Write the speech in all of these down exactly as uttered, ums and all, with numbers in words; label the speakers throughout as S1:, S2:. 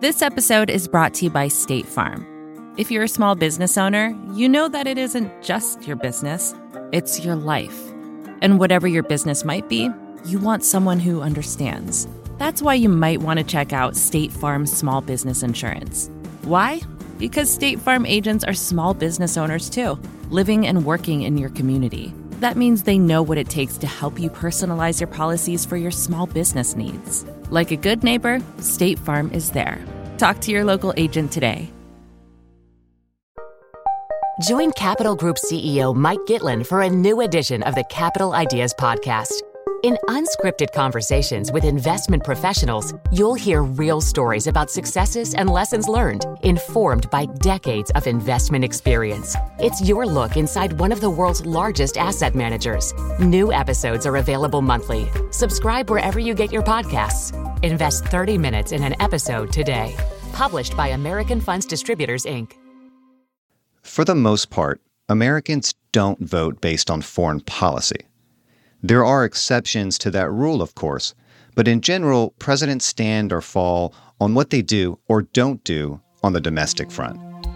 S1: This episode is brought to you by State Farm. If you're a small business owner, you know that it isn't just your business, it's your life. And whatever your business might be, you want someone who understands. That's why you might want to check out State Farm Small Business Insurance. Why? Because State Farm agents are small business owners too, living and working in your community. That means they know what it takes to help you personalize your policies for your small business needs. Like a good neighbor, State Farm is there. Talk to your local agent today.
S2: Join Capital Group C E O Mike Gitlin for a new edition of the Capital Ideas Podcast. In unscripted conversations with investment professionals, you'll hear real stories about successes and lessons learned, informed by decades of investment experience. It's your look inside one of the world's largest asset managers. New episodes are available monthly. Subscribe wherever you get your podcasts. Invest thirty minutes in an episode today. Published by American Funds Distributors, Incorporated.
S3: For the most part, Americans don't vote based on foreign policy. There are exceptions to that rule, of course, but in general, presidents stand or fall on what they do or don't do on the domestic front.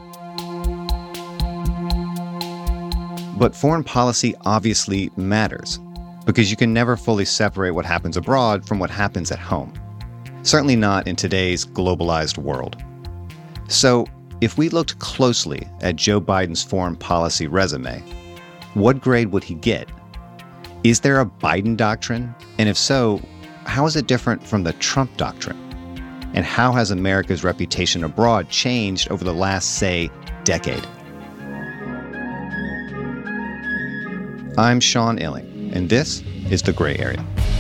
S3: But foreign policy obviously matters, because you can never fully separate what happens abroad from what happens at home. Certainly not in today's globalized world. So, if we looked closely at Joe Biden's foreign policy resume, what grade would he get? Is there a Biden doctrine? And if so, how is it different from the Trump doctrine? And how has America's reputation abroad changed over the last, say, decade? I'm Sean Illing, and this is The Gray Area.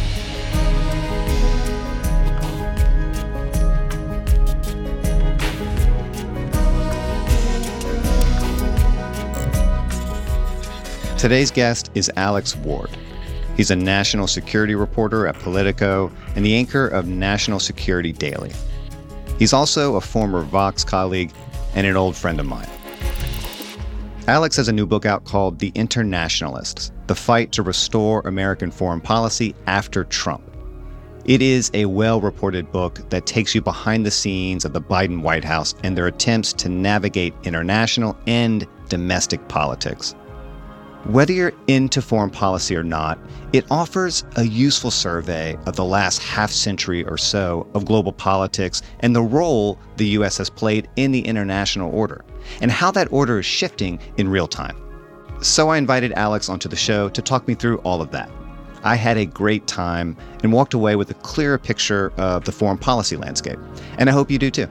S3: Today's guest is Alex Ward. He's a national security reporter at Politico and the anchor of National Security Daily. He's also a former Vox colleague and an old friend of mine. Alex has a new book out called The Internationalists: The Fight to Restore American Foreign Policy After Trump. It is a well-reported book that takes you behind the scenes of the Biden White House and their attempts to navigate international and domestic politics. Whether you're into foreign policy or not, it offers a useful survey of the last half century or so of global politics and the role the U S has played in the international order, and how that order is shifting in real time. So I invited Alex onto the show to talk me through all of that. I had a great time and walked away with a clearer picture of the foreign policy landscape, and I hope you do too.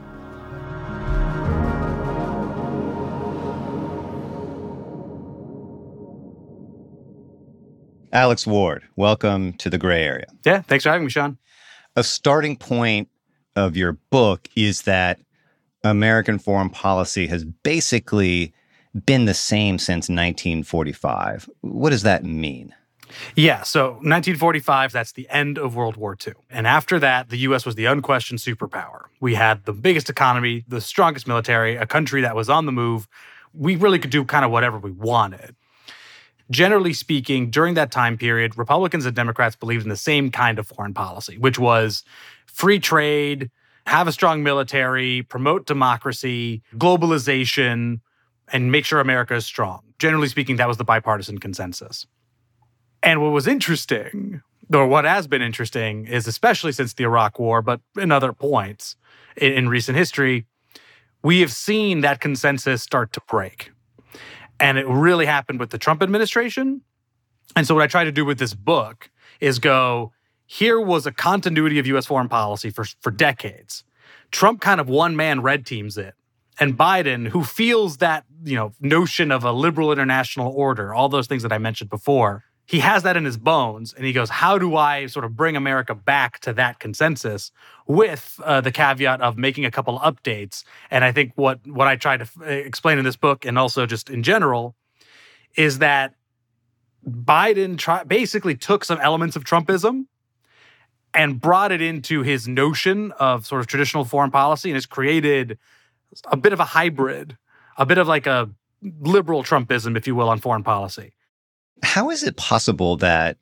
S3: Alex Ward, welcome to The Gray Area.
S4: Yeah, thanks for having me, Sean.
S3: A starting point of your book is that American foreign policy has basically been the same since nineteen forty-five. What does that mean?
S4: Yeah, so nineteen forty-five, that's the end of World War Two. And after that, the U S was the unquestioned superpower. We had the biggest economy, the strongest military, a country that was on the move. We really could do kind of whatever we wanted. Generally speaking, during that time period, Republicans and Democrats believed in the same kind of foreign policy, which was free trade, have a strong military, promote democracy, globalization, and make sure America is strong. Generally speaking, that was the bipartisan consensus. And what was interesting, or what has been interesting, is especially since the Iraq War, but in other points in, in recent history, we have seen that consensus start to break. And it really happened with the Trump administration. And so what I try to do with this book is go, here was a continuity of U S foreign policy for, for decades. Trump kind of one-man red teams it. And Biden, who feels that, you know, notion of a liberal international order, all those things that I mentioned before, he has that in his bones. And he goes, how do I sort of bring America back to that consensus with uh, the caveat of making a couple updates? And I think what, what I try to f- explain in this book, and also just in general, is that Biden try- basically took some elements of Trumpism and brought it into his notion of sort of traditional foreign policy and has created a bit of a hybrid, a bit of like a liberal Trumpism, if you will, on foreign policy.
S3: How is it possible that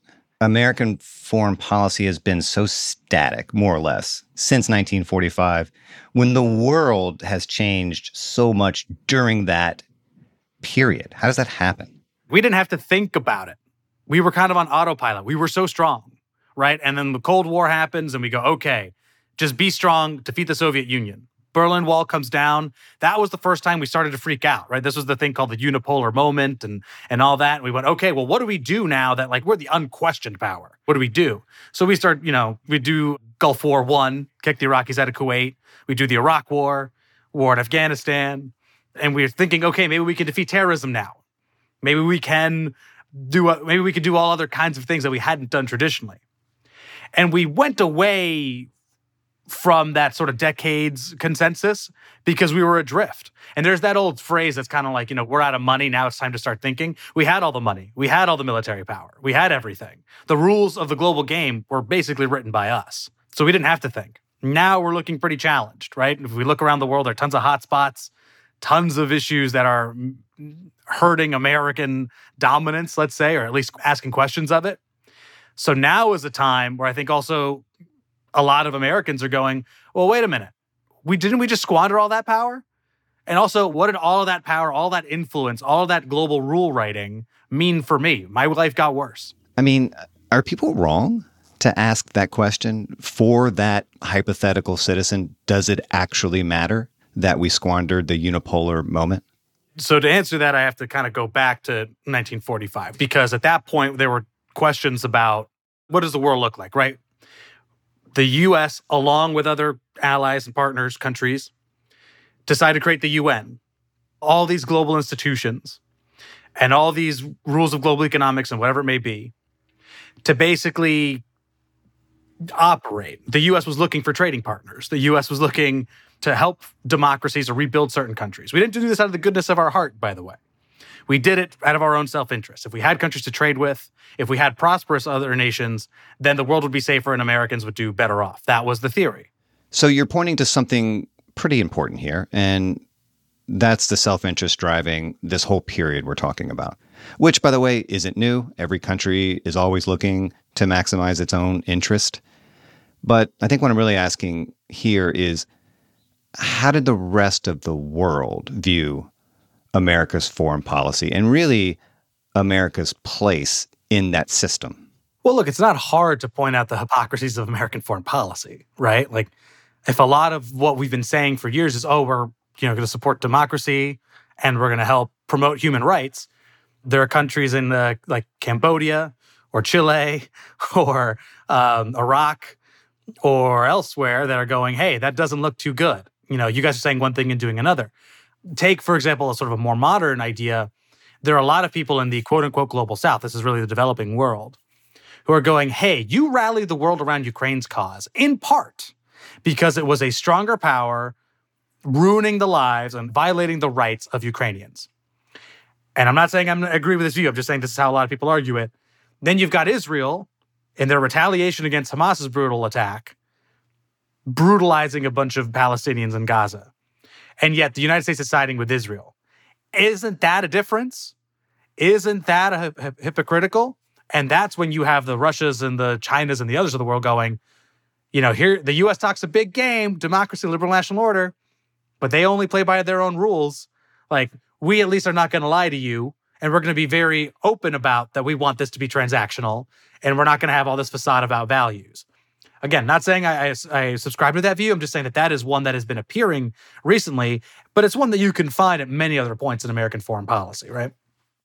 S3: American foreign policy has been so static, more or less, since nineteen forty-five, when the world has changed so much during that period? How does that happen?
S4: We didn't have to think about it. We were kind of on autopilot. We were so strong, right? And then the Cold War happens and we go, okay, just be strong, defeat the Soviet Union. Berlin Wall comes down. That was the first time we started to freak out, right? This was the thing called the unipolar moment and and all that. And we went, okay, well, what do we do now that like we're the unquestioned power? What do we do? So we start, you know, we do Gulf War One, kick the Iraqis out of Kuwait. We do the Iraq War, war in Afghanistan. And we're thinking, okay, maybe we can defeat terrorism now. Maybe we can do, maybe we could do all other kinds of things that we hadn't done traditionally. And we went away from that sort of decades consensus because we were adrift. And there's that old phrase that's kind of like, you know, we're out of money, now it's time to start thinking. We had all the money. We had all the military power. We had everything. The rules of the global game were basically written by us. So we didn't have to think. Now we're looking pretty challenged, right? If we look around the world, there are tons of hot spots, tons of issues that are hurting American dominance, let's say, or at least asking questions of it. So now is a time where I think also a lot of Americans are going, well, wait a minute. We didn't we just squander all that power? And also, what did all of that power, all that influence, all of that global rule writing mean for me? My life got worse.
S3: I mean, are people wrong to ask that question? For that hypothetical citizen, does it actually matter that we squandered the unipolar moment?
S4: So to answer that, I have to kind of go back to nineteen forty-five, because at that point, there were questions about what does the world look like, right? The U S, along with other allies and partners, countries, decided to create the U N. All these global institutions and all these rules of global economics and whatever it may be to basically operate. The U S was looking for trading partners. The U S was looking to help democracies or rebuild certain countries. We didn't do this out of the goodness of our heart, by the way. We did it out of our own self-interest. If we had countries to trade with, if we had prosperous other nations, then the world would be safer and Americans would do better off. That was the theory.
S3: So you're pointing to something pretty important here, and that's the self-interest driving this whole period we're talking about, which, by the way, isn't new. Every country is always looking to maximize its own interest. But I think what I'm really asking here is, how did the rest of the world view America's foreign policy and really America's place in that system?
S4: Well, look, it's not hard to point out the hypocrisies of American foreign policy, right? Like, if a lot of what we've been saying for years is, oh, we're you know going to support democracy and we're going to help promote human rights, there are countries in uh, like Cambodia or Chile or um, Iraq or elsewhere that are going, hey, that doesn't look too good. You know, you guys are saying one thing and doing another. Take, for example, a sort of a more modern idea. There are a lot of people in the quote-unquote global south, this is really the developing world, who are going, hey, you rallied the world around Ukraine's cause, in part because it was a stronger power ruining the lives and violating the rights of Ukrainians. And I'm not saying I agree with this view. I'm just saying this is how a lot of people argue it. Then you've got Israel in their retaliation against Hamas's brutal attack, brutalizing a bunch of Palestinians in Gaza. And yet the United States is siding with Israel. Isn't that a difference? Isn't that a hip- hypocritical? And that's when you have the Russias and the Chinas and the others of the world going, you know, here the U S talks a big game, democracy, liberal national order, but they only play by their own rules. Like, we at least are not going to lie to you, and we're going to be very open about that we want this to be transactional, and we're not going to have all this facade about values. Again, not saying I, I, I subscribe to that view. I'm just saying that that is one that has been appearing recently, but it's one that you can find at many other points in American foreign policy, right?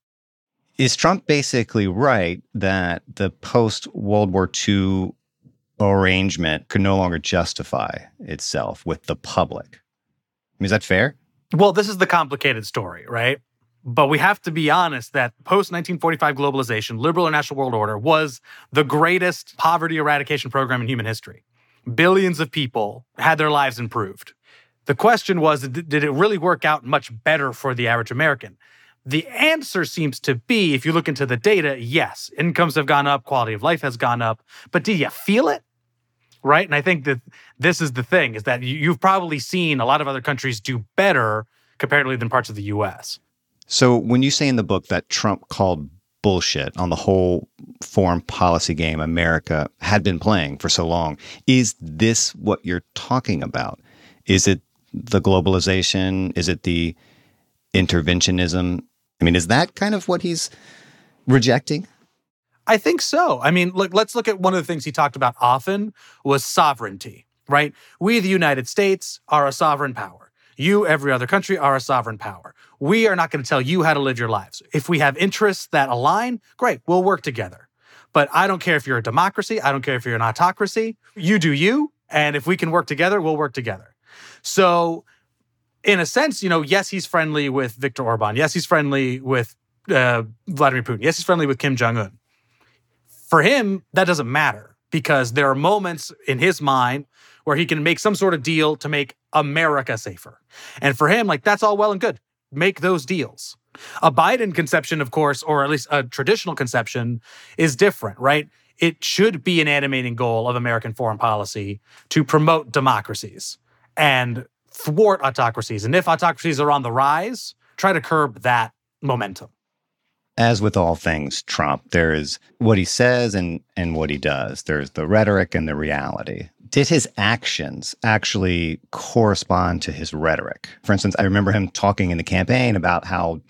S3: Is Trump basically right that the post-World War Two arrangement could no longer justify itself with the public? I mean, is that fair?
S4: Well, this is the complicated story, right? But we have to be honest that post-nineteen forty-five globalization, liberal or national world order, was the greatest poverty eradication program in human history. Billions of people had their lives improved. The question was, did it really work out much better for the average American? The answer seems to be, if you look into the data, yes, incomes have gone up, quality of life has gone up, but do you feel it? Right? And I think that this is the thing, is that you've probably seen a lot of other countries do better comparatively than parts of the U S.
S3: So when you say in the book that Trump called bullshit on the whole foreign policy game America had been playing for so long. Is this what you're talking about? Is it the globalization? Is it the interventionism? I mean, is that kind of what he's rejecting?
S4: I think so. I mean, look, let's look at one of the things he talked about often was sovereignty, right? We, the United States, are a sovereign power. You, every other country, are a sovereign power. We are not going to tell you how to live your lives. If we have interests that align, great, we'll work together. But I don't care if you're a democracy. I don't care if you're an autocracy. You do you. And if we can work together, we'll work together. So in a sense, you know, yes, he's friendly with Viktor Orban. Yes, he's friendly with uh, Vladimir Putin. Yes, he's friendly with Kim Jong-un. For him, that doesn't matter because there are moments in his mind where he can make some sort of deal to make America safer. And for him, like, that's all well and good. Make those deals. A Biden conception, of course, or at least a traditional conception, is different, right? It should be an animating goal of American foreign policy to promote democracies and thwart autocracies. And if autocracies are on the rise, try to curb that momentum.
S3: As with all things Trump, there is what he says and, and what he does. There's the rhetoric and the reality. Did his actions actually correspond to his rhetoric? For instance, I remember him talking in the campaign about how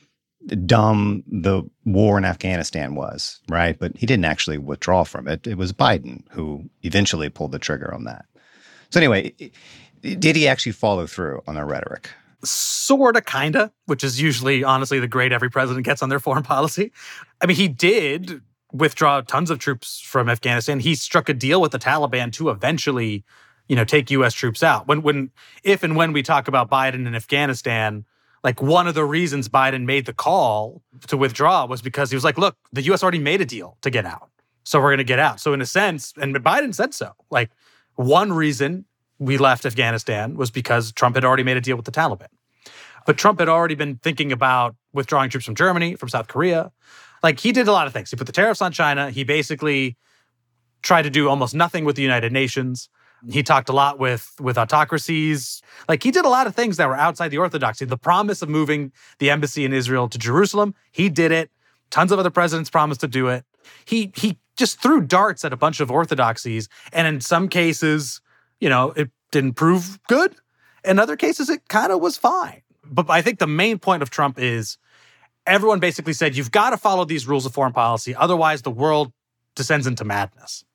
S3: dumb the war in Afghanistan was, right? But he didn't actually withdraw from it. It was Biden who eventually pulled the trigger on that. So anyway, did he actually follow through on the rhetoric?
S4: Sorta, kinda, which is usually, honestly, the grade every president gets on their foreign policy. I mean, he did withdraw tons of troops from Afghanistan. He struck a deal with the Taliban to eventually, you know, take U S troops out. When, when, if and when we talk about Biden and Afghanistan, like one of the reasons Biden made the call to withdraw was because he was like, look, the U S already made a deal to get out. So we're going to get out. So in a sense, and Biden said so, like one reason we left Afghanistan was because Trump had already made a deal with the Taliban. But Trump had already been thinking about withdrawing troops from Germany, from South Korea. Like, he did a lot of things. He put the tariffs on China. He basically tried to do almost nothing with the United Nations. He talked a lot with, with autocracies. Like, he did a lot of things that were outside the orthodoxy. The promise of moving the embassy in Israel to Jerusalem, he did it. Tons of other presidents promised to do it. He he just threw darts at a bunch of orthodoxies. And in some cases, you know, it didn't prove good. In other cases, it kind of was fine. But I think the main point of Trump is everyone basically said, you've got to follow these rules of foreign policy. Otherwise, the world descends into madness.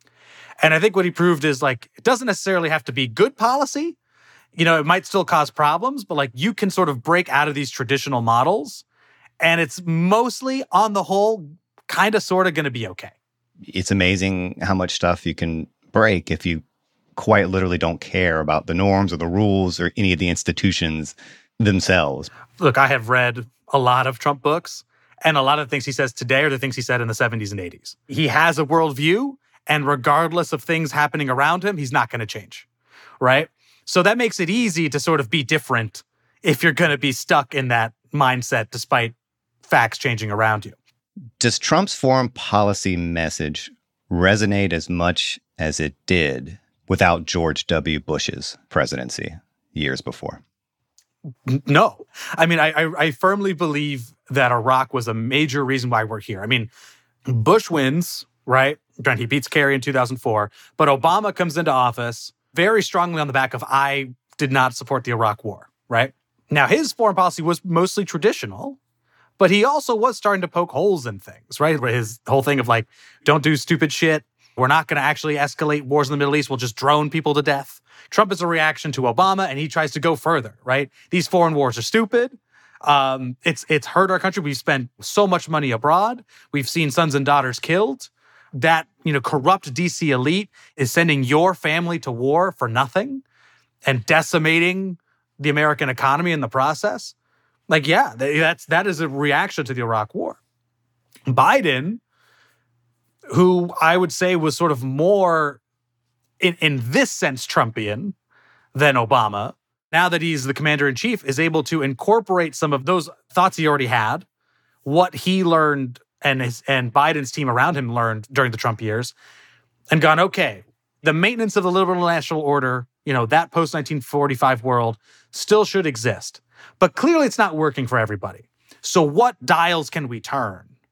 S4: And I think what he proved is, like, it doesn't necessarily have to be good policy. You know, it might still cause problems, but like you can sort of break out of these traditional models. And it's mostly, on the whole, kind of sort of going to be okay.
S3: It's amazing how much stuff you can break if you quite literally don't care about the norms or the rules or any of the institutions themselves.
S4: Look, I have read a lot of Trump books, and a lot of the things he says today are the things he said in the seventies and eighties. He has a worldview, and regardless of things happening around him, he's not going to change, right? So that makes it easy to sort of be different if you're going to be stuck in that mindset despite facts changing around you.
S3: Does Trump's foreign policy message resonate as much as it did without George W. Bush's presidency years before?
S4: No. I mean, I, I, I firmly believe that Iraq was a major reason why we're here. I mean, Bush wins, right? He beats Kerry in two thousand four, but Obama comes into office very strongly on the back of, I did not support the Iraq war, right? Now, his foreign policy was mostly traditional, but he also was starting to poke holes in things, right? His whole thing of like, don't do stupid shit. We're not going to actually escalate wars in the Middle East. We'll just drone people to death. Trump is a reaction to Obama, and he tries to go further, right? These foreign wars are stupid. Um, it's it's hurt our country. We've spent so much money abroad. We've seen sons and daughters killed. That, you know, corrupt D C elite is sending your family to war for nothing and decimating the American economy in the process. Like, yeah, that's that is a reaction to the Iraq war. Biden, who I would say was sort of more, in, in this sense, Trumpian than Obama, now that he's the commander-in-chief, is able to incorporate some of those thoughts he already had, what he learned and his and Biden's team around him learned during the Trump years, and gone, okay, the maintenance of the liberal national order, you know, that post nineteen forty-five world still should exist. But clearly it's not working for everybody. So what dials can we turn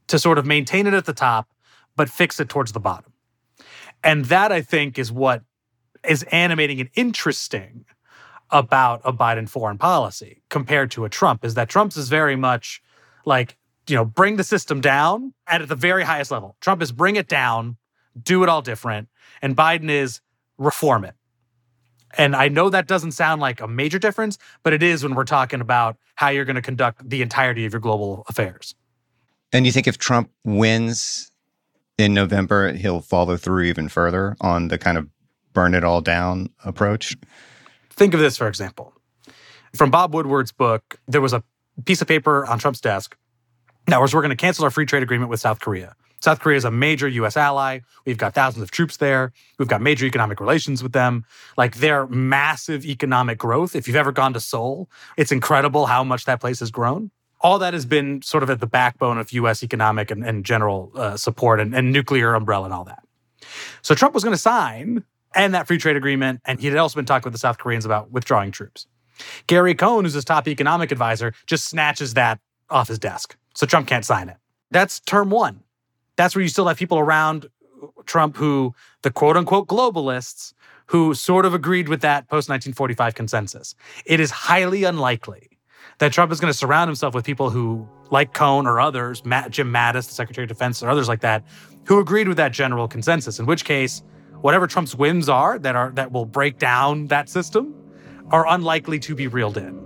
S4: to sort of maintain it at the top, but fix it towards the bottom. And that, I think, is what is animating and interesting about a Biden foreign policy compared to a Trump, is that Trump's is very much like, you know, bring the system down and at the very highest level. Trump is bring it down, do it all different. And Biden is reform it. And I know that doesn't sound like a major difference, but it is when we're talking about how you're going to conduct the entirety of your global affairs.
S3: And you think if Trump wins in November, he'll follow through even further on the kind of burn it all down approach?
S4: Think of this, for example. From Bob Woodward's book, there was a piece of paper on Trump's desk that was, we're going to cancel our free trade agreement with South Korea. South Korea is a major U S ally. We've got thousands of troops there. We've got major economic relations with them. Like, their massive economic growth. If you've ever gone to Seoul, it's incredible how much that place has grown. All that has been sort of at the backbone of U S economic and, and general uh, support and, and nuclear umbrella and all that. So Trump was going to sign and that free trade agreement, and he had also been talking with the South Koreans about withdrawing troops. Gary Cohn, who's his top economic advisor, just snatches that off his desk. So Trump can't sign it. That's term one. That's where you still have people around Trump who, the quote-unquote globalists, who sort of agreed with that post-nineteen forty-five consensus. It is highly unlikely that Trump is going to surround himself with people who, like Cohn or others, Matt, Jim Mattis, the Secretary of Defense, or others like that, who agreed with that general consensus, in which case, whatever Trump's whims are that are that will break down that system are unlikely to be reeled in.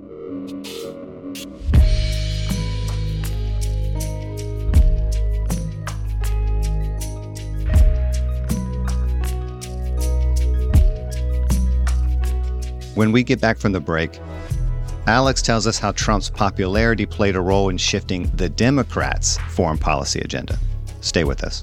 S3: When we get back from the break, Alex tells us how Trump's popularity played a role in shifting the Democrats' foreign policy agenda. Stay with us.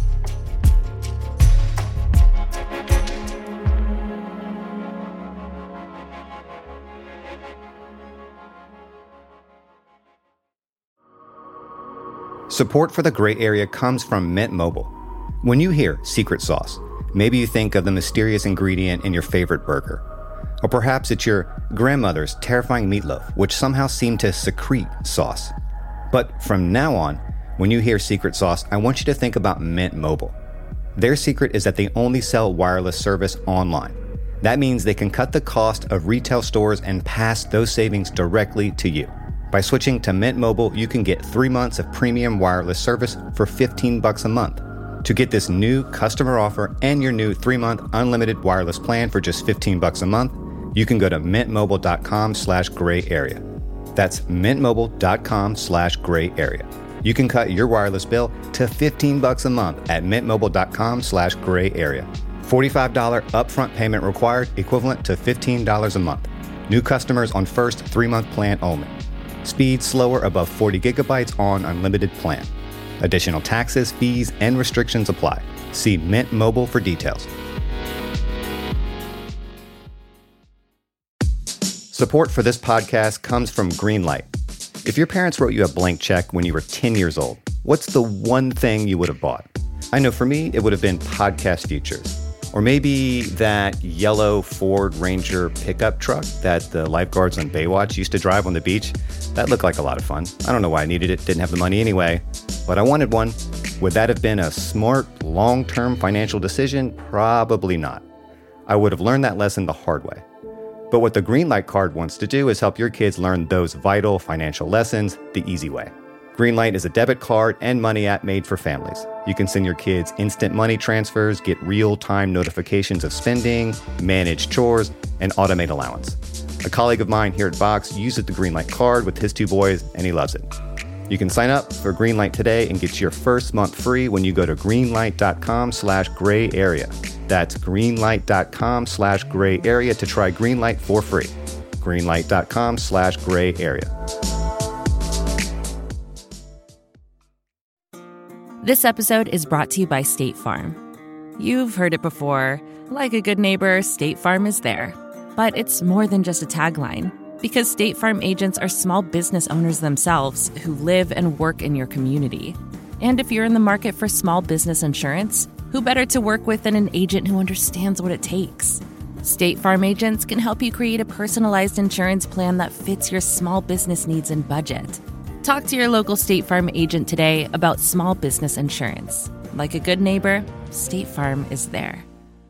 S3: Support for the Gray Area comes from Mint Mobile. When you hear secret sauce, maybe you think of the mysterious ingredient in your favorite burger. Or perhaps it's your grandmother's terrifying meatloaf, which somehow seemed to secrete sauce. But from now on, when you hear secret sauce, I want you to think about Mint Mobile. Their secret is that they only sell wireless service online. That means they can cut the cost of retail stores and pass those savings directly to you. By switching to Mint Mobile, you can get three months of premium wireless service for fifteen bucks a month. To get this new customer offer and your new three-month unlimited wireless plan for just fifteen bucks a month, you can go to mintmobile.com slash gray area. That's mintmobile.com slash gray area. You can cut your wireless bill to fifteen bucks a month at mintmobile.com slash gray area. forty-five dollars upfront payment required, equivalent to fifteen dollars a month. New customers on first three-month plan only. Speed slower above forty gigabytes on unlimited plan. Additional taxes, fees, and restrictions apply. See Mint Mobile for details. Support for this podcast comes from Greenlight. If your parents wrote you a blank check when you were ten years old, what's the one thing you would have bought? I know for me, it would have been podcast features. Or maybe that yellow Ford Ranger pickup truck that the lifeguards on Baywatch used to drive on the beach. That looked like a lot of fun. I don't know why I needed it, didn't have the money anyway, but I wanted one. Would that have been a smart, long-term financial decision? Probably not. I would have learned that lesson the hard way. But what the Greenlight card wants to do is help your kids learn those vital financial lessons the easy way. Greenlight is a debit card and money app made for families. You can send your kids instant money transfers, get real-time notifications of spending, manage chores, and automate allowance. A colleague of mine here at Vox uses the Greenlight card with his two boys, and he loves it. You can sign up for Greenlight today and get your first month free when you go to greenlight.com slash gray area. That's greenlight.com slash gray area to try Greenlight for free. Greenlight.com slash gray area.
S1: This episode is brought to you by State Farm. You've heard it before. Like a good neighbor, State Farm is there. But it's more than just a tagline, because State Farm agents are small business owners themselves who live and work in your community. And if you're in the market for small business insurance, who better to work with than an agent who understands what it takes? State Farm agents can help you create a personalized insurance plan that fits your small business needs and budget. Talk to your local State Farm agent today about small business insurance. Like a good neighbor, State Farm is there.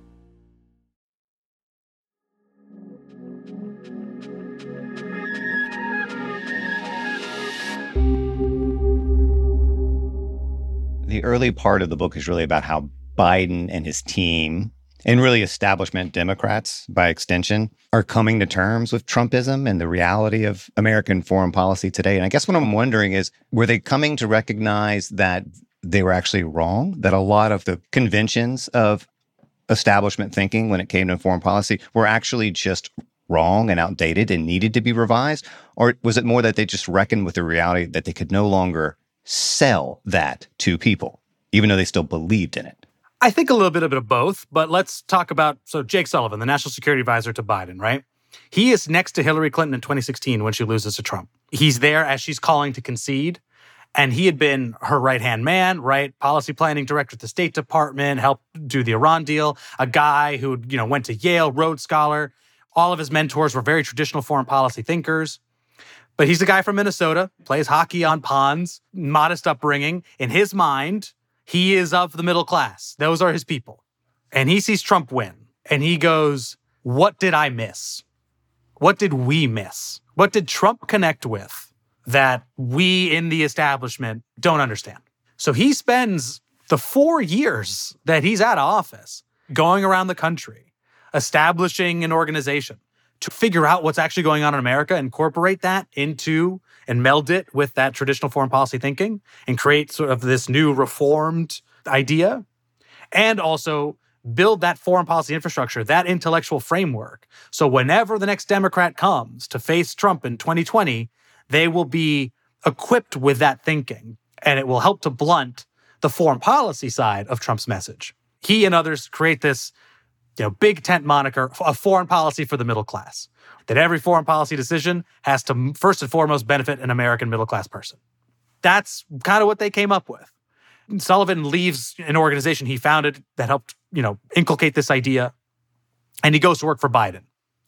S3: The early part of the book is really about how Biden and his team, and really establishment Democrats by extension, are coming to terms with Trumpism and the reality of American foreign policy today. And I guess what I'm wondering is, were they coming to recognize that they were actually wrong, that a lot of the conventions of establishment thinking when it came to foreign policy were actually just wrong and outdated and needed to be revised? Or was it more that they just reckoned with the reality that they could no longer sell that to people, even though they still believed in it?
S4: I think a little bit, a bit of both, but let's talk about, so Jake Sullivan, the national security advisor to Biden, right? He is next to Hillary Clinton in twenty sixteen when she loses to Trump. He's there as she's calling to concede, and he had been her right-hand man, right? Policy planning director at the State Department, helped do the Iran deal, a guy who, you know, went to Yale, Rhodes Scholar. All of his mentors were very traditional foreign policy thinkers. But he's a guy from Minnesota, plays hockey on ponds, modest upbringing. In his mind, he is of the middle class. Those are his people. And he sees Trump win. And he goes, what did I miss? What did we miss? What did Trump connect with that we in the establishment don't understand? So he spends the four years that he's out of office going around the country, establishing an organization to figure out what's actually going on in America, incorporate that into and meld it with that traditional foreign policy thinking and create sort of this new reformed idea, and also build that foreign policy infrastructure, that intellectual framework. So whenever the next Democrat comes to face Trump in twenty twenty, they will be equipped with that thinking, and it will help to blunt the foreign policy side of Trump's message. He and others create this, you know, big tent moniker, a foreign policy for the middle class, that every foreign policy decision has to first and foremost benefit an American middle class person. That's kind of what they came up with. Sullivan leaves an organization he founded that helped, you know, inculcate this idea, and he goes to work for Biden.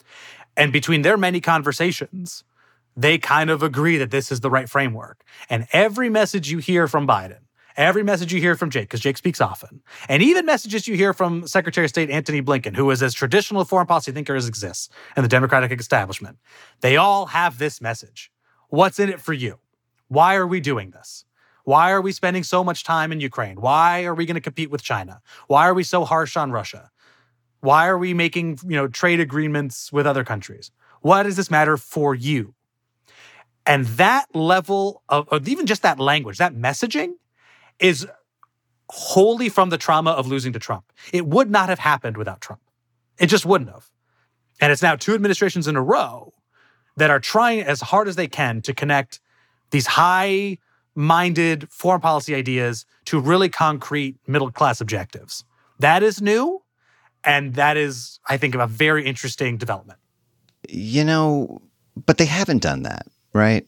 S4: And between their many conversations, they kind of agree that this is the right framework. And every message you hear from Biden, every message you hear from Jake, because Jake speaks often, and even messages you hear from Secretary of State Antony Blinken, who is as traditional a foreign policy thinker as exists in the Democratic establishment, they all have this message. What's in it for you? Why are we doing this? Why are we spending so much time in Ukraine? Why are we going to compete with China? Why are we so harsh on Russia? Why are we making, you know, trade agreements with other countries? Why does this matter for you? And that level of, or even just that language, that messaging, is wholly from the trauma of losing to Trump. It would not have happened without Trump. It just wouldn't have. And it's now two administrations in a row that are trying as hard as they can to connect these high-minded foreign policy ideas to really concrete middle-class objectives. That is new, and that is, I think, a very interesting development.
S3: You know, but they haven't done that, right?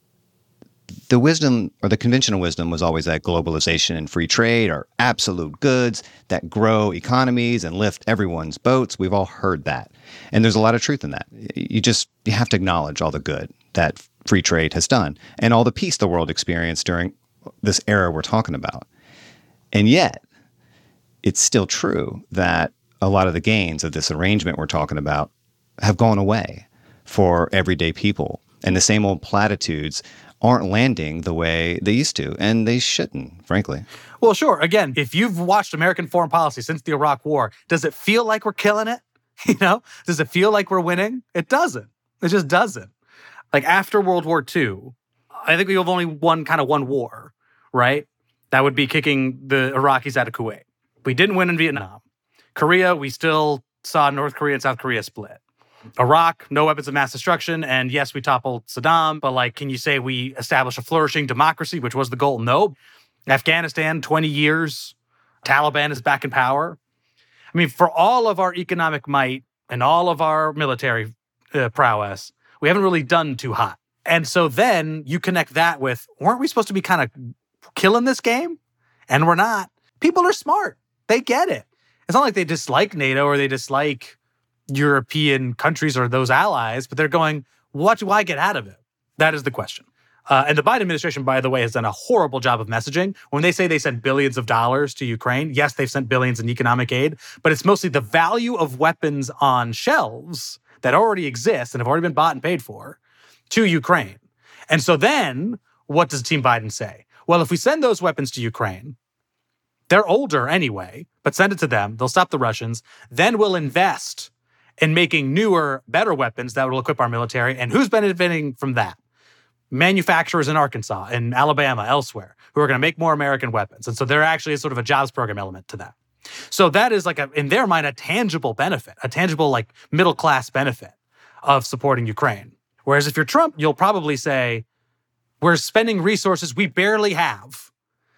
S3: The wisdom, or the conventional wisdom, was always that globalization and free trade are absolute goods that grow economies and lift everyone's boats. We've all heard that. And there's a lot of truth in that. You just, you have to acknowledge all the good that free trade has done and all the peace the world experienced during this era we're talking about. And yet, it's still true that a lot of the gains of this arrangement we're talking about have gone away for everyday people. And the same old platitudes aren't landing the way they used to, and they shouldn't, frankly.
S4: Well, sure. Again, if you've watched American foreign policy since the Iraq War, does it feel like we're killing it? You know, does it feel like we're winning? It doesn't. It just doesn't. Like after World War Two, I think we've only won kind of one war, right? That would be kicking the Iraqis out of Kuwait. We didn't win in Vietnam. Korea, we still saw North Korea and South Korea split. Iraq, no weapons of mass destruction. And yes, we toppled Saddam, but like, can you say we established a flourishing democracy, which was the goal? No. Afghanistan, twenty years, Taliban is back in power. I mean, for all of our economic might and all of our military uh, prowess, we haven't really done too hot. And so then you connect that with, weren't we supposed to be kind of killing this game? And we're not. People are smart. They get it. It's not like they dislike NATO or they dislike European countries or those allies, but they're going, what do I get out of it? That is the question. Uh, and the Biden administration, by the way, has done a horrible job of messaging. When they say they sent billions of dollars to Ukraine, yes, they've sent billions in economic aid, but it's mostly the value of weapons on shelves that already exist and have already been bought and paid for to Ukraine. And so then what does Team Biden say? Well, if we send those weapons to Ukraine, they're older anyway, but send it to them. They'll stop the Russians. Then we'll invest in making newer, better weapons that will equip our military. And who's benefiting from that? Manufacturers in Arkansas, in Alabama, elsewhere, who are going to make more American weapons. And so there actually is sort of a jobs program element to that. So that is like, a, in their mind, a tangible benefit, a tangible like middle-class benefit of supporting Ukraine. Whereas if you're Trump, you'll probably say, we're spending resources we barely have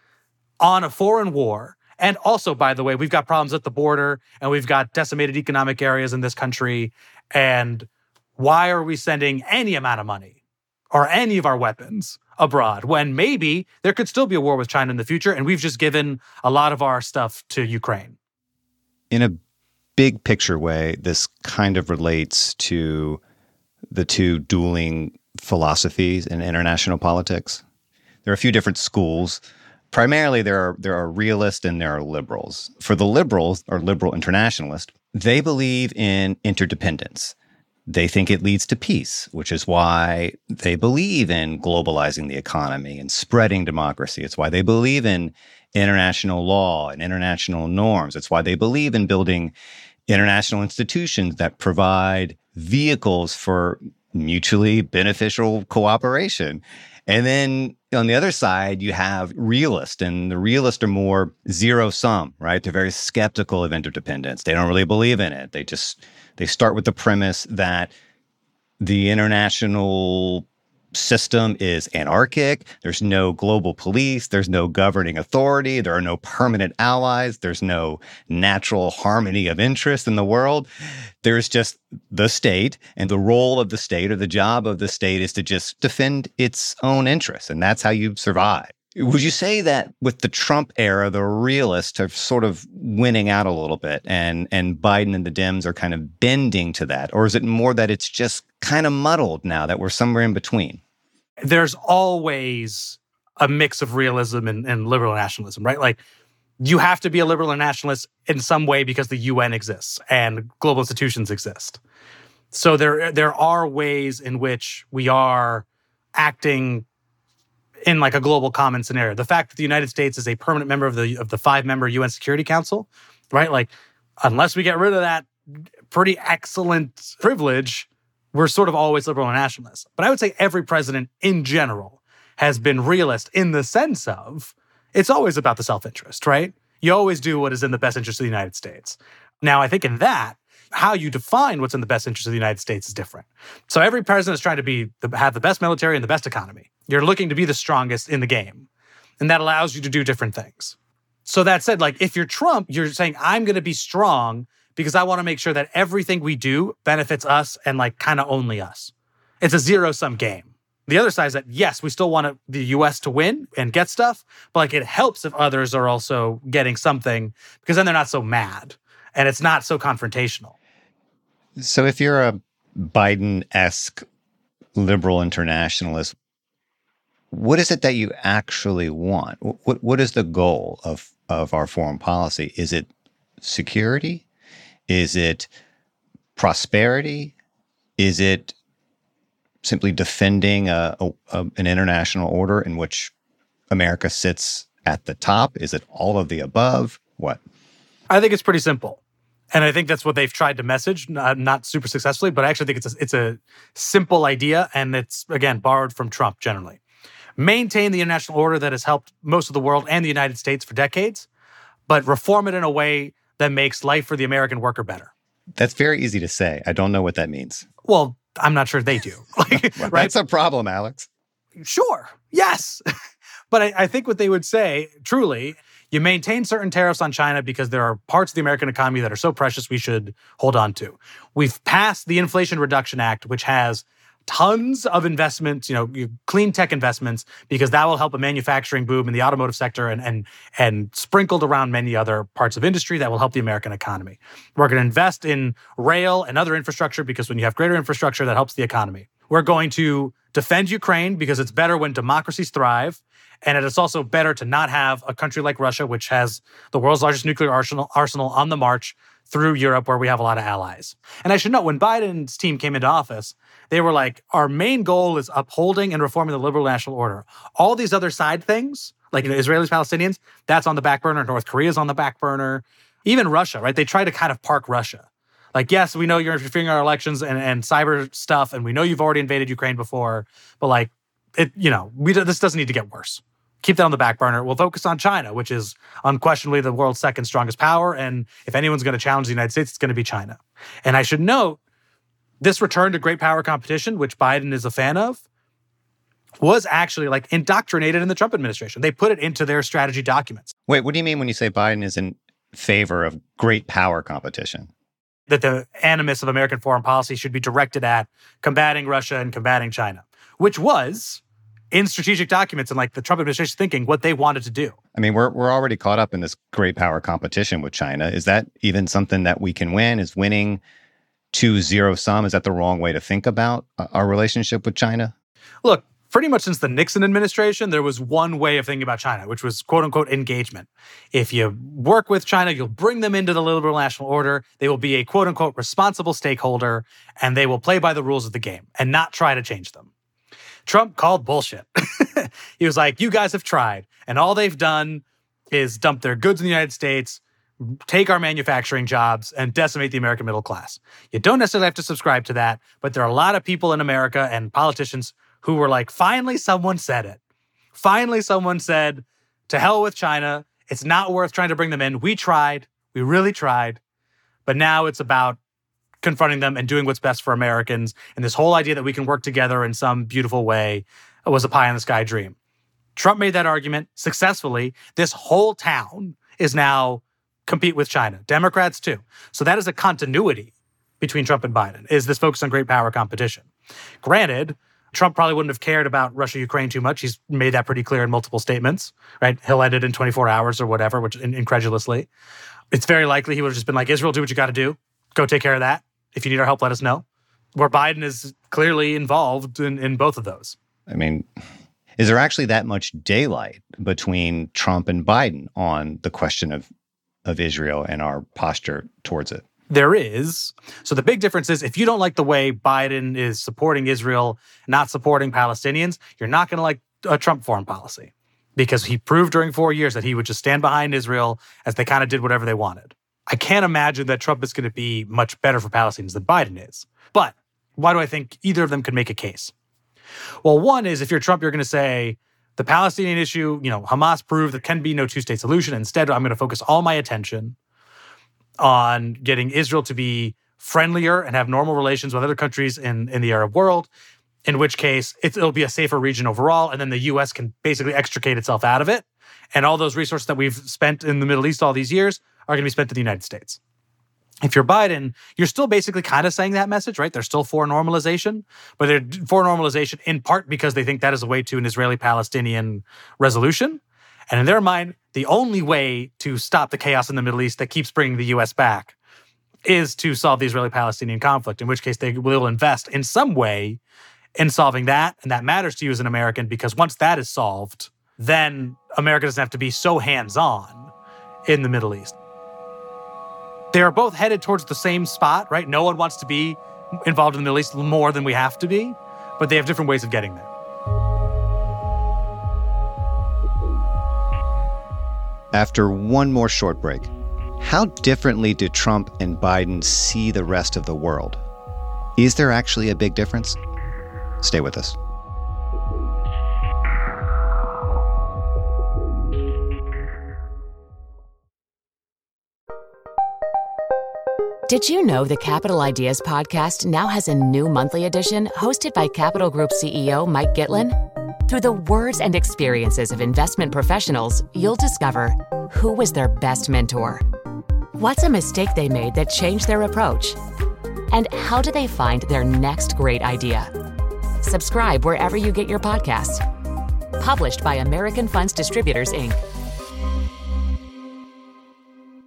S4: on a foreign war. And also, by the way, we've got problems at the border and we've got decimated economic areas in this country. And why are we sending any amount of money or any of our weapons abroad when maybe there could still be a war with China in the future and we've just given a lot of our stuff to Ukraine?
S3: In a big picture way, this kind of relates to the two dueling philosophies in international politics. There are a few different schools. Primarily, there are there are realists and there are liberals. For the liberals, or liberal internationalists, they believe in interdependence. They think it leads to peace, which is why they believe in globalizing the economy and spreading democracy. It's why they believe in international law and international norms. It's why they believe in building international institutions that provide vehicles for mutually beneficial cooperation. And then on the other side, you have realists, and the realists are more zero-sum, right? They're very skeptical of interdependence. They don't really believe in it. They just, they start with the premise that the international system is anarchic. There's no global police. There's no governing authority. There are no permanent allies. There's no natural harmony of interest in the world. There's just the state, and the role of the state or the job of the state is to just defend its own interests, and that's how you survive. Would you say that with the Trump era, the realists are sort of winning out a little bit, and and Biden and the Dems are kind of bending to that? Or is it more that it's just kind of muddled now, that we're somewhere in between?
S4: There's always a mix of realism and, and liberal nationalism, right? Like, you have to be a liberal and nationalist in some way because the U N exists and global institutions exist. So there, there are ways in which we are acting in like a global common scenario. The fact that the United States is a permanent member of the of the five-member U N Security Council, right? Like, unless we get rid of that pretty excellent privilege, we're sort of always liberal and nationalist. But I would say every president in general has been realist in the sense of it's always about the self-interest, right? You always do what is in the best interest of the United States. Now, I think in that, how you define what's in the best interest of the United States is different. So every president is trying to be the, have the best military and the best economy. You're looking to be the strongest in the game. And that allows you to do different things. So that said, like, if you're Trump, you're saying, I'm going to be strong because I want to make sure that everything we do benefits us and like kind of only us. It's a zero-sum game. The other side is that, yes, we still want the U S to win and get stuff, but like it helps if others are also getting something because then they're not so mad and it's not so confrontational.
S3: So if you're a Biden-esque liberal internationalist, what is it that you actually want? What What is the goal of, of our foreign policy? Is it security? Is it prosperity? Is it simply defending a, a, a, an international order in which America sits at the top? Is it all of the above? What?
S4: I think it's pretty simple. And I think that's what they've tried to message, not, not super successfully, but I actually think it's a, it's a simple idea, and it's, again, borrowed from Trump generally. Maintain the international order that has helped most of the world and the United States for decades, but reform it in a way that makes life for the American worker better.
S3: That's very easy to say. I don't know what that means.
S4: Well, I'm not sure they do. Like,
S3: well,
S4: right?
S3: That's a problem, Alex.
S4: Sure. Yes. But I, I think what they would say, truly, you maintain certain tariffs on China because there are parts of the American economy that are so precious we should hold on to. We've passed the Inflation Reduction Act, which has tons of investments, you know, clean tech investments, because that will help a manufacturing boom in the automotive sector and and and sprinkled around many other parts of industry that will help the American economy. We're going to invest in rail and other infrastructure because when you have greater infrastructure, that helps the economy. We're going to defend Ukraine because it's better when democracies thrive. And it is also better to not have a country like Russia, which has the world's largest nuclear arsenal, arsenal on the march through Europe, where we have a lot of allies. And I should note, when Biden's team came into office, they were like, our main goal is upholding and reforming the liberal national order. All these other side things, like, you know, Israelis, Palestinians, that's on the back burner. North Korea's on the back burner. Even Russia, right? They try to kind of park Russia. Like, yes, we know you're interfering in our elections and, and cyber stuff, and we know you've already invaded Ukraine before, but like, it, you know, we this doesn't need to get worse. Keep that on the back burner. We'll focus on China, which is unquestionably the world's second strongest power. And if anyone's going to challenge the United States, it's going to be China. And I should note, this return to great power competition, which Biden is a fan of, was actually like indoctrinated in the Trump administration. They put it into their strategy documents.
S3: Wait, what do you mean when you say Biden is in favor of great power competition?
S4: That the animus of American foreign policy should be directed at combating Russia and combating China, which was in strategic documents and like the Trump administration thinking what they wanted to do.
S3: I mean, we're we're already caught up in this great power competition with China. Is that even something that we can win? Is winning to zero sum? Is that the wrong way to think about our relationship with China?
S4: Look, pretty much since the Nixon administration, there was one way of thinking about China, which was quote unquote engagement. If you work with China, you'll bring them into the liberal national order. They will be a quote unquote responsible stakeholder, and they will play by the rules of the game and not try to change them. Trump called bullshit. He was like, you guys have tried, and all they've done is dump their goods in the United States, take our manufacturing jobs, and decimate the American middle class. You don't necessarily have to subscribe to that, but there are a lot of people in America and politicians who were like, finally someone said it. Finally someone said, to hell with China. It's not worth trying to bring them in. We tried. We really tried. But now it's about confronting them and doing what's best for Americans. And this whole idea that we can work together in some beautiful way was a pie in the sky dream. Trump made that argument successfully. This whole town is now compete with China. Democrats too. So that is a continuity between Trump and Biden, is this focus on great power competition. Granted, Trump probably wouldn't have cared about Russia-Ukraine too much. He's made that pretty clear in multiple statements, right? He'll end it in twenty-four hours or whatever, which incredulously. It's very likely he would have just been like, Israel, do what you got to do. Go take care of that. If you need our help, let us know. Where Biden is clearly involved in, in both of those.
S3: I mean, is there actually that much daylight between Trump and Biden on the question of, of Israel and our posture towards it?
S4: There is. So the big difference is if you don't like the way Biden is supporting Israel, not supporting Palestinians, you're not going to like a Trump foreign policy, because he proved during four years that he would just stand behind Israel as they kind of did whatever they wanted. I can't imagine that Trump is going to be much better for Palestinians than Biden is. But why do I think either of them could make a case? Well, one is if you're Trump, you're going to say the Palestinian issue, you know, Hamas proved there can be no two-state solution. Instead, I'm going to focus all my attention on getting Israel to be friendlier and have normal relations with other countries in, in the Arab world, in which case it's, it'll be a safer region overall, and then the U S can basically extricate itself out of it. And all those resources that we've spent in the Middle East all these years are going to be spent in the United States. If you're Biden, you're still basically kind of saying that message, right? They're still for normalization, but they're for normalization in part because they think that is a way to an Israeli-Palestinian resolution. And in their mind, the only way to stop the chaos in the Middle East that keeps bringing the U S back is to solve the Israeli-Palestinian conflict, in which case they will invest in some way in solving that. And that matters to you as an American, because once that is solved, then America doesn't have to be so hands-on in the Middle East. They are both headed towards the same spot, right? No one wants to be involved in the Middle East more than we have to be, but they have different ways of getting there.
S3: After one more short break, how differently do Trump and Biden see the rest of the world? Is there actually a big difference? Stay with us.
S2: Did you know the Capital Ideas podcast now has a new monthly edition hosted by Capital Group C E O Mike Gitlin? Through the words and experiences of investment professionals, you'll discover who was their best mentor, what's a mistake they made that changed their approach, and how do they find their next great idea. Subscribe wherever you get your podcasts. Published by American Funds Distributors, Incorporated.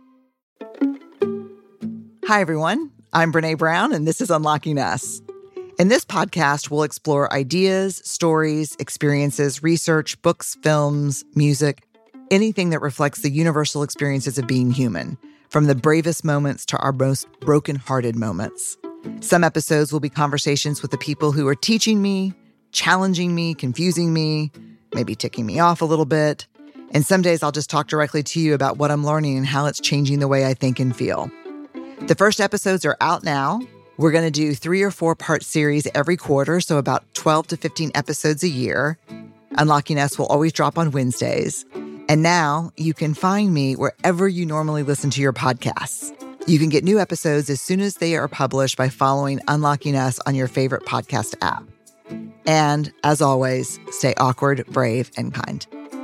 S5: Hi, everyone. I'm Brené Brown, and this is Unlocking Us. In this podcast, we'll explore ideas, stories, experiences, research, books, films, music, anything that reflects the universal experiences of being human, from the bravest moments to our most broken-hearted moments. Some episodes will be conversations with the people who are teaching me, challenging me, confusing me, maybe ticking me off a little bit. And some days I'll just talk directly to you about what I'm learning and how it's changing the way I think and feel. The first episodes are out now. We're going to do three or four part series every quarter, so about twelve to fifteen episodes a year. Unlocking Us will always drop on Wednesdays. And now you can find me wherever you normally listen to your podcasts. You can get new episodes as soon as they are published by following Unlocking Us on your favorite podcast app. And as always, stay awkward, brave, and kind.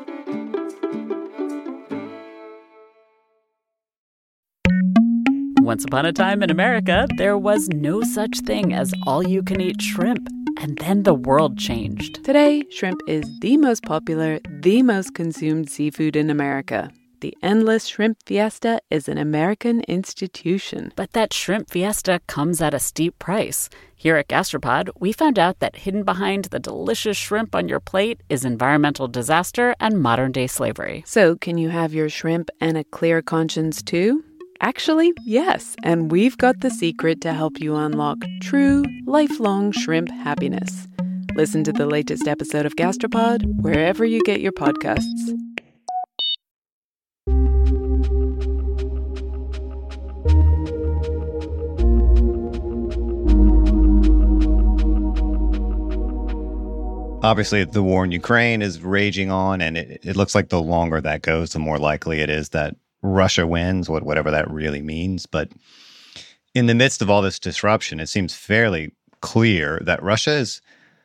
S6: Once upon a time in America, there was no such thing as all-you-can-eat shrimp. And then the world changed.
S7: Today, shrimp is the most popular, the most consumed seafood in America. The Endless Shrimp Fiesta is an American institution.
S6: But that shrimp fiesta comes at a steep price. Here at Gastropod, we found out that hidden behind the delicious shrimp on your plate is environmental disaster and modern-day slavery.
S7: So, can you have your shrimp and a clear conscience too? Actually, yes, and we've got the secret to help you unlock true, lifelong shrimp happiness. Listen to the latest episode of Gastropod wherever you get your podcasts.
S3: Obviously, the war in Ukraine is raging on, and it, it looks like the longer that goes, the more likely it is that Russia wins, whatever that really means. But in the midst of all this disruption, it seems fairly clear that Russia has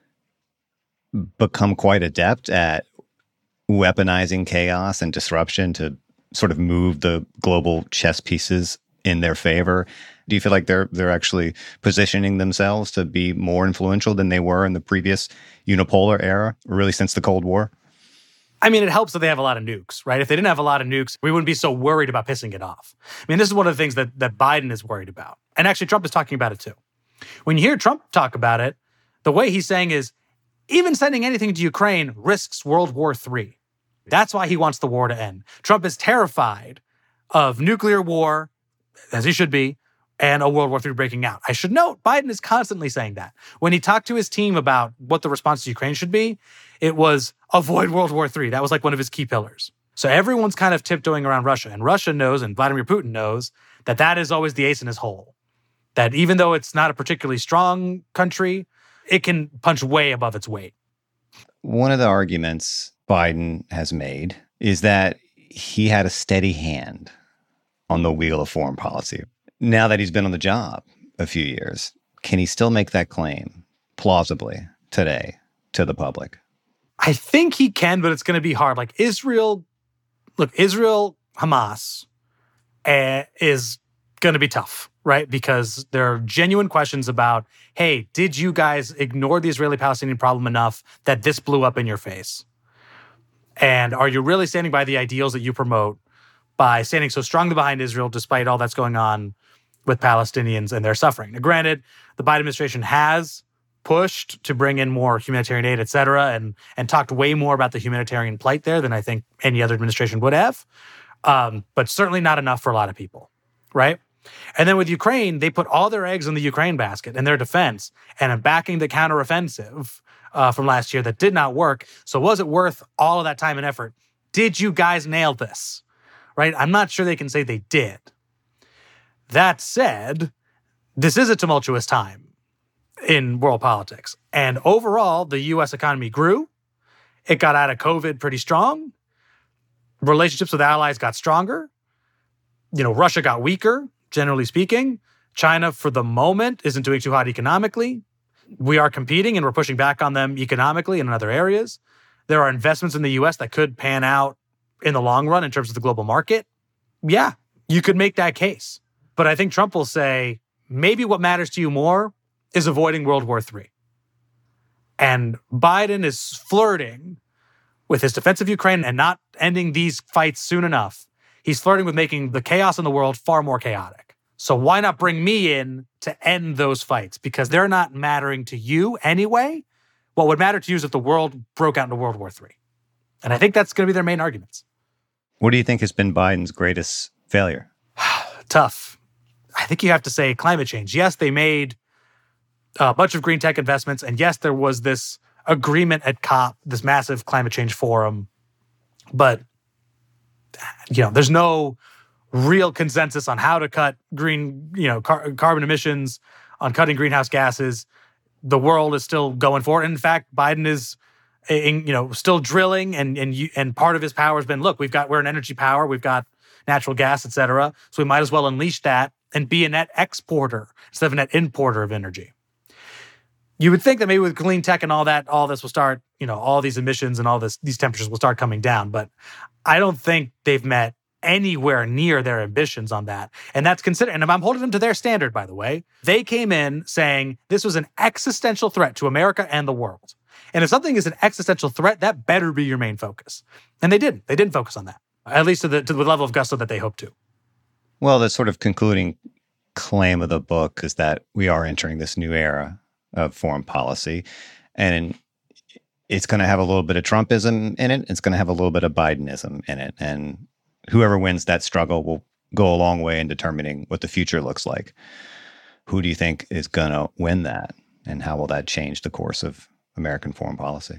S3: become quite adept at weaponizing chaos and disruption to sort of move the global chess pieces in their favor. Do you feel like they're they're actually positioning themselves to be more influential than they were in the previous unipolar era, really since the Cold War?
S4: I mean, it helps that they have a lot of nukes, right? If they didn't have a lot of nukes, we wouldn't be so worried about pissing it off. I mean, this is one of the things that, that Biden is worried about. And actually, Trump is talking about it too. When you hear Trump talk about it, the way he's saying is, even sending anything to Ukraine risks World War Three. That's why he wants the war to end. Trump is terrified of nuclear war, as he should be, and a World War Three breaking out. I should note, Biden is constantly saying that. When he talked to his team about what the response to Ukraine should be, it was avoid World War Three. That was like one of his key pillars. So everyone's kind of tiptoeing around Russia. And Russia knows, and Vladimir Putin knows, that that is always the ace in his hole. That even though it's not a particularly strong country, it can punch way above its weight.
S3: One of the arguments Biden has made is that he had a steady hand on the wheel of foreign policy. Now that he's been on the job a few years, can he still make that claim plausibly today to the public?
S4: I think he can, but it's going to be hard. Like Israel, look, Israel, Hamas uh, is going to be tough, right? Because there are genuine questions about, hey, did you guys ignore the Israeli-Palestinian problem enough that this blew up in your face? And are you really standing by the ideals that you promote by standing so strongly behind Israel despite all that's going on with Palestinians and their suffering? Now, granted, the Biden administration has pushed to bring in more humanitarian aid, et cetera, and, and talked way more about the humanitarian plight there than I think any other administration would have, um, but certainly not enough for a lot of people, right? And then with Ukraine, they put all their eggs in the Ukraine basket and their defense and in backing the counteroffensive uh, from last year that did not work. So was it worth all of that time and effort? Did you guys nail this, right? I'm not sure they can say they did. That said, this is a tumultuous time in world politics. And overall, the U S economy grew. It got out of COVID pretty strong. Relationships with allies got stronger. You know, Russia got weaker, generally speaking. China, for the moment, isn't doing too hot economically. We are competing and we're pushing back on them economically and in other areas. There are investments in the U S that could pan out in the long run in terms of the global market. Yeah, you could make that case. But I think Trump will say, maybe what matters to you more is avoiding World War Three. And Biden is flirting with his defense of Ukraine and not ending these fights soon enough. He's flirting with making the chaos in the world far more chaotic. So why not bring me in to end those fights? Because they're not mattering to you anyway. What would matter to you is if the world broke out into World War Three. And I think that's going to be their main arguments.
S3: What do you think has been Biden's greatest failure?
S4: Tough. I think you have to say climate change. Yes, they made a bunch of green tech investments. And yes, there was this agreement at COP, this massive climate change forum. But, you know, there's no real consensus on how to cut green, you know, car- carbon emissions, on cutting greenhouse gases. The world is still going for it. In fact, Biden is, in, you know, still drilling, and and you, and part of his power has been, look, we've got we're an energy power, we've got natural gas, et cetera. So we might as well unleash that and be a net exporter instead of a net importer of energy. You would think that maybe with clean tech and all that, all this will start, you know, all these emissions and all this, these temperatures will start coming down. But I don't think they've met anywhere near their ambitions on that. And that's considered, and I'm holding them to their standard, by the way. They came in saying this was an existential threat to America and the world. And if something is an existential threat, that better be your main focus. And they didn't. They didn't focus on that, at least to the, to the level of gusto that they hoped to.
S3: Well, the sort of concluding claim of the book is that we are entering this new era of foreign policy. And it's going to have a little bit of Trumpism in it. It's going to have a little bit of Bidenism in it. And whoever wins that struggle will go a long way in determining what the future looks like. Who do you think is going to win that? And how will that change the course of American foreign policy?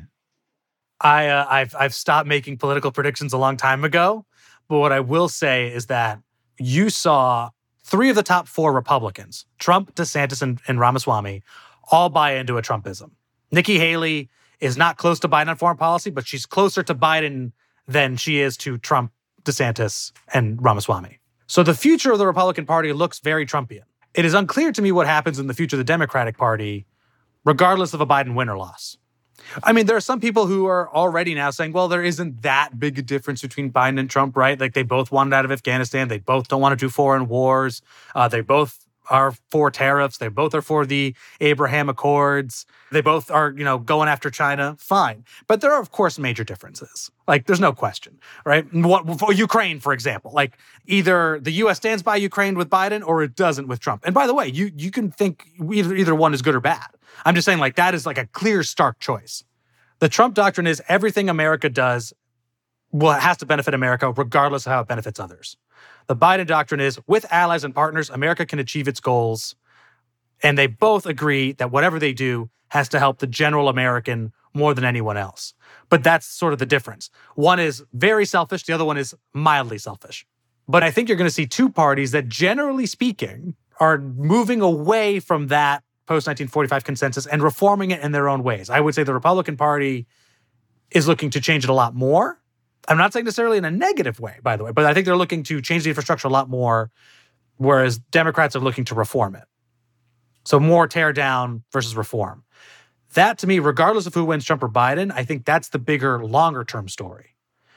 S4: I, uh, I've, I've stopped making political predictions a long time ago. But what I will say is that you saw three of the top four Republicans, Trump, DeSantis, and, and Ramaswamy, all buy into a Trumpism. Nikki Haley is not close to Biden on foreign policy, but she's closer to Biden than she is to Trump, DeSantis, and Ramaswamy. So the future of the Republican Party looks very Trumpian. It is unclear to me what happens in the future of the Democratic Party, regardless of a Biden win or loss. I mean, there are some people who are already now saying, well, there isn't that big a difference between Biden and Trump, right? Like, they both wanted out of Afghanistan. They both don't want to do foreign wars. Uh, they both are for tariffs. They both are for the Abraham Accords. They both are, you know, going after China. Fine. But there are, of course, major differences. Like, there's no question, right? What, for Ukraine, for example, like either the U S stands by Ukraine with Biden or it doesn't with Trump. And by the way, you you can think either, either one is good or bad. I'm just saying, like, that is like a clear, stark choice. The Trump doctrine is everything America does will has to benefit America regardless of how it benefits others. The Biden doctrine is, with allies and partners, America can achieve its goals. And they both agree that whatever they do has to help the general American more than anyone else. But that's sort of the difference. One is very selfish. The other one is mildly selfish. But I think you're going to see two parties that, generally speaking, are moving away from that post nineteen forty-five consensus and reforming it in their own ways. I would say the Republican Party is looking to change it a lot more. I'm not saying necessarily in a negative way, by the way, but I think they're looking to change the infrastructure a lot more, whereas Democrats are looking to reform it. So more tear down versus reform. That, to me, regardless of who wins, Trump or Biden, I think that's the bigger, longer-term story,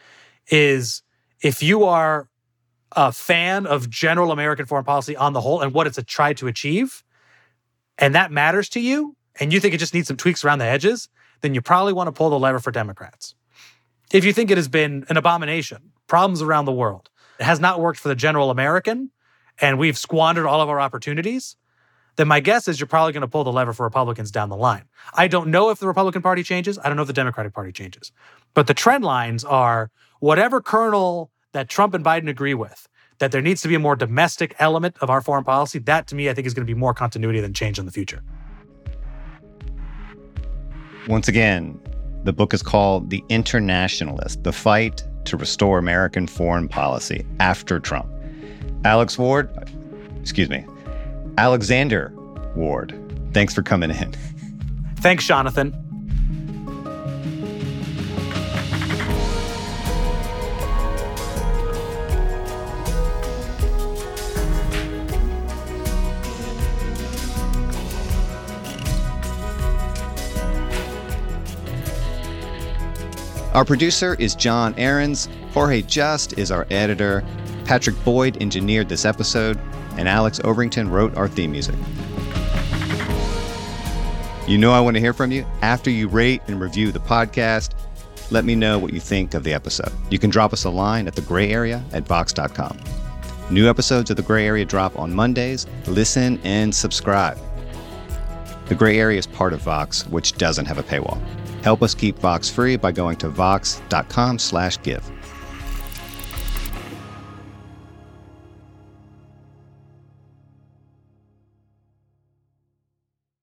S4: is if you are a fan of general American foreign policy on the whole and what it's tried to achieve, and that matters to you, and you think it just needs some tweaks around the edges, then you probably want to pull the lever for Democrats. If you think it has been an abomination, problems around the world, it has not worked for the general American, and we've squandered all of our opportunities, then my guess is you're probably going to pull the lever for Republicans down the line. I don't know if the Republican Party changes. I don't know if the Democratic Party changes. But the trend lines are whatever kernel that Trump and Biden agree with, that there needs to be a more domestic element of our foreign policy, that to me, I think is going to be more continuity than change in the future.
S3: Once again, the book is called The Internationalist, The Fight to Restore American Foreign Policy After Trump. Alex Ward, excuse me, Alexander Ward, thanks for coming in.
S4: Thanks, Jonathan.
S3: Our producer is John Ahrens. Jorge Just is our editor. Patrick Boyd engineered this episode, and Alex Overington wrote our theme music. You know I want to hear from you. After you rate and review the podcast, let me know what you think of the episode. You can drop us a line at the gray area at vox dot com. New episodes of The Gray Area drop on Mondays. Listen and subscribe. The Gray Area is part of Vox, which doesn't have a paywall. Help us keep Vox free by going to vox.com slash give.